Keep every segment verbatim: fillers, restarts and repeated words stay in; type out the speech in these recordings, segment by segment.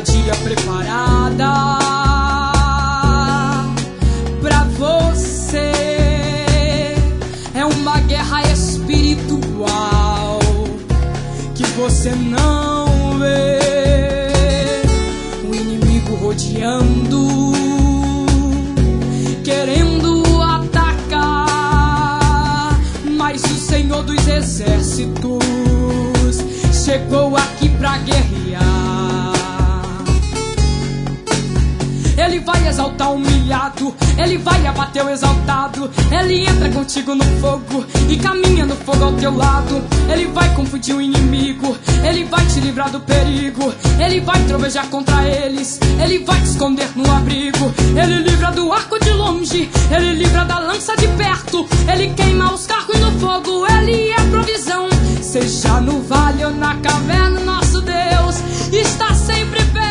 armadilha preparada pra você. É uma guerra espiritual que você não vê. O inimigo rodeando, querendo atacar, mas o Senhor dos Exércitos chegou aqui pra guerrear. Ele vai exaltar o humilhado, ele vai abater o exaltado. Ele entra contigo no fogo e caminha no fogo ao teu lado. Ele vai confundir o inimigo, ele vai te livrar do perigo. Ele vai trovejar contra eles, ele vai te esconder no abrigo. Ele livra do arco de longe, ele livra da lança de perto. Ele queima os carros no fogo, ele é provisão. Seja no vale ou na caverna, nosso Deus está sempre perto.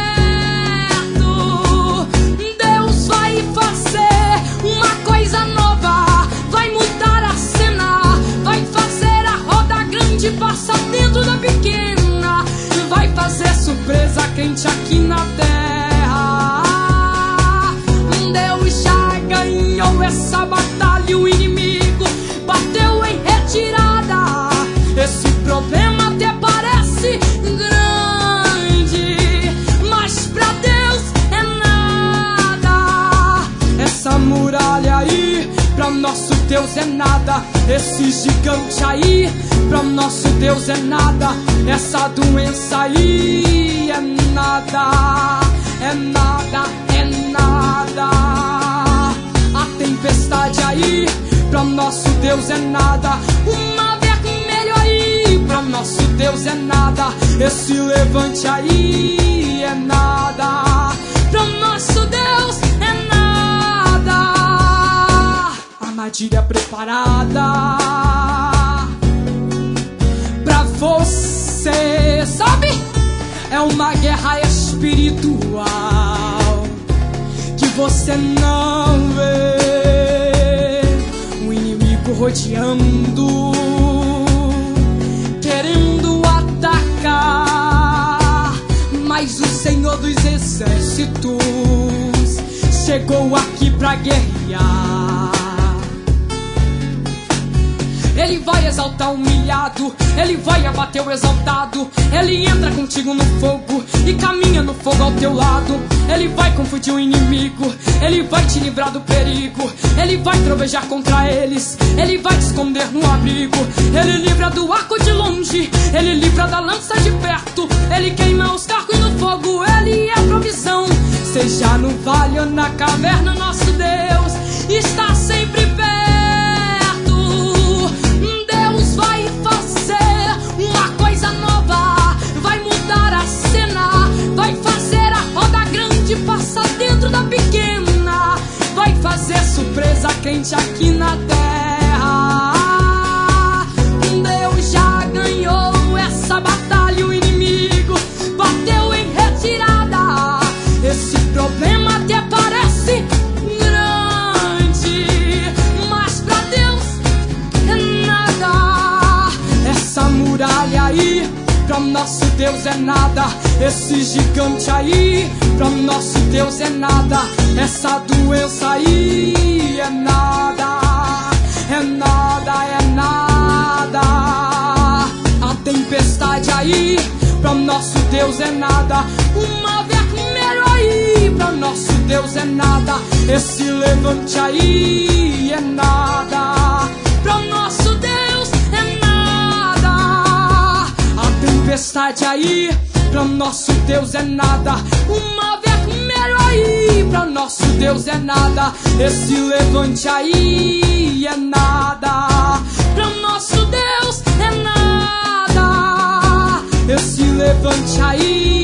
Deus vai fazer uma coisa nova, vai mudar a cena, vai fazer a roda grande passar dentro da pequena, vai fazer surpresa quente aqui na terra. Deus já ganhou essa batalha, o inimigo bateu em retirada. Esse problema até parece grande, mas pra Deus é nada. Essa muralha aí, pra nosso Deus é nada. Esse gigante aí, pra nosso Deus é nada. Essa doença aí é nada, é nada, é nada. A tempestade aí, pra nosso Deus é nada. Uma pra nosso Deus é nada. Esse levante aí é nada. Pra nosso Deus é nada. Armadilha preparada pra você, sabe? É uma guerra espiritual que você não vê. O inimigo rodeando, querendo atacar, mas o Senhor dos Exércitos chegou aqui pra guerrear. Ele vai exaltar o humilhado, ele vai abater o exaltado. Ele entra contigo no fogo e caminha no fogo ao teu lado. Ele vai confundir o inimigo, ele vai te livrar do perigo. Ele vai trovejar contra eles, ele vai te esconder no abrigo. Ele livra do arco de longe, ele livra da lança de perto. Ele queima os carros no fogo, ele é provisão. Seja no vale ou na caverna, nosso Deus está sempre perto. Deus vai fazer uma coisa nova, vai mudar a cena, vai fazer a roda grande passar dentro da pequena, vai fazer surpresa quente aqui na terra. Deus já ganhou essa batalha, o inimigo bateu em retirada. Esse problema até parece grande, mas pra Deus é nada. Essa muralha aí, pra nosso Deus é nada. Esse gigante aí, pra nosso Deus é nada. Essa doença aí é nada, é nada, é nada. A tempestade aí, pra nosso Deus é nada. Uma vermelho aí, pra nosso Deus é nada. Esse levante aí é nada, pra nosso Deus é nada. A tempestade aí, pra nosso Deus é nada. Uma vermelho aí, pra nosso Deus é nada. Esse levante aí é nada, pra nosso Deus é nada. Esse levante aí